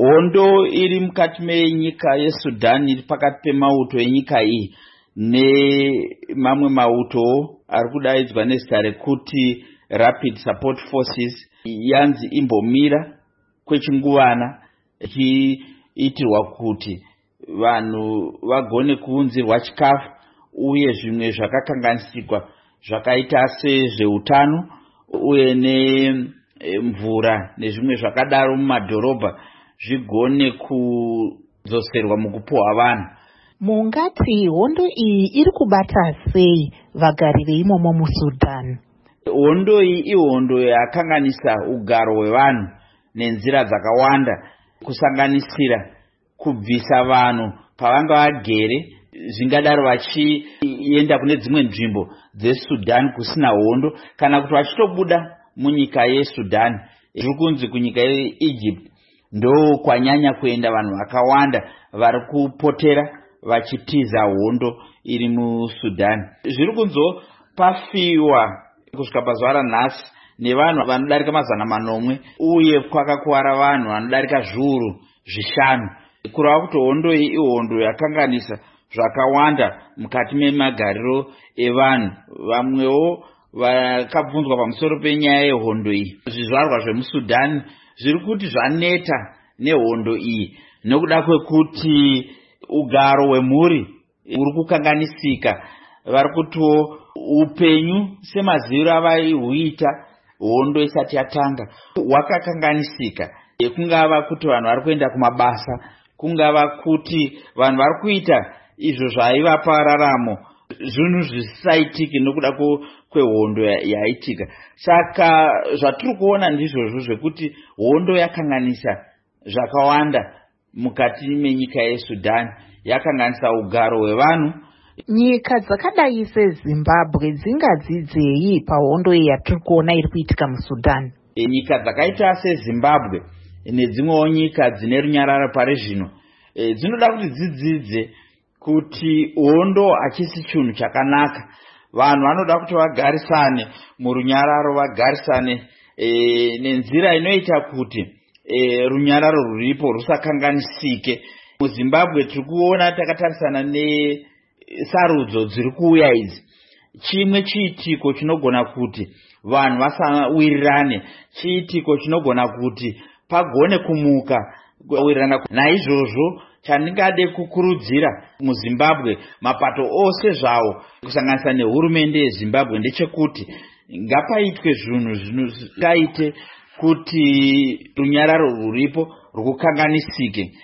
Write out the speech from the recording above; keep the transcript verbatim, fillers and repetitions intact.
Hondo iri mukati menyika yeSudan iri pakati pemauto enyika iyi nemamwe mauto ari kudaidzwa nezita rekuti Rapid Support Forces yanzi imbomira kwechinguvana ichiitirwa kuti vanhu vagone kuunzirwa chikafu uye zvimwe zvakakanganisikwa zvakaita sezveutano uye nemvura nezvimwe zvakadaro mumadhorobha zvigone kudzoserwa mukupuhwa vanhu. Mungati hondo iyi iri kubata sei vagari veimomo muSudan? Hondo iyi ihondo yakanganisa ugaro hwevanhu nenzira dzakawanda, kusanganisira kubvisa vanhu pavanga vagere, zvingadaro vachienda kune dzimwe nzvimbo dzeSudan kusina hondo, kana kuti vachitobuda munyika yeSudan. Zviri kunzi kunyika yeEgypt ndo kwanyanya kuenda vanhu vakawanda vari kupotera vachitiza hondo iri muSudan. Zviri kunzopafiwa kusvika pazuva ranhasi nevanhu vanodarika mazana manomwe uye kwakakuwara vanhu vanodarika zviuru zvishanu. Kureva kuti hondo iyi ihondo yakanganisa zvakawanda mukati memagariro evanhu. Vamwewo vakabvunzwa pamusoro penyaya yehondo iyi, zvizvarwa zvemuSudan zviri kuti zvaneta nehondo iyi nokuda kwekuti ugaro hwemhuri uri kukanganisika. Vari kutiwo upenyu semaziviro avaihuita hondo isati yatanga hwakakanganisika. Kungava kuti vanhu vari kuenda kumabasa, kungava kuti vanhu vari kuita izvo zvaivapa raramo, zvinhu zvisisaitiki nokuda kwehondo yaitika. Saka zvatiri kuona ndizvozvo zvekuti hondo yakanganisa zvakawanda mukati menyika yeSudan, yakanganisa ugaro hwevanhu. Nyika dzakadai seZimbabwe dzingadzidzei pahondo iyi yatiri kuona iri kuitika muSudan? E, nyika dzakaita seZimbabwe nedzimwewo nyika dzine runyararo pari zvino e, dzinoda kuti dzidzidze kuti hondo hachisi chinhu chakanaka. Vanhu vanoda kuti vagarisane murunyararo, vagarisane e, nenzira inoita kuti e, runyararo ruripo rusakanganisike. MuZimbabwe tiri kuona takatarisana nesarudzo dziri kuuya idzi, chimwe chiitiko chinogona kuti vanhu vasawirirane, chiitiko chinogona kuti pagone kumuka wirirana. Naizvozvo chandingade kukurudzira muZimbabwe, mapato ose zvawo kusanganisa nehurumende yeZimbabwe, ndechekuti ngapaitwe zvinhu zvinoite kuti runyararo ruripo rwukanganisike.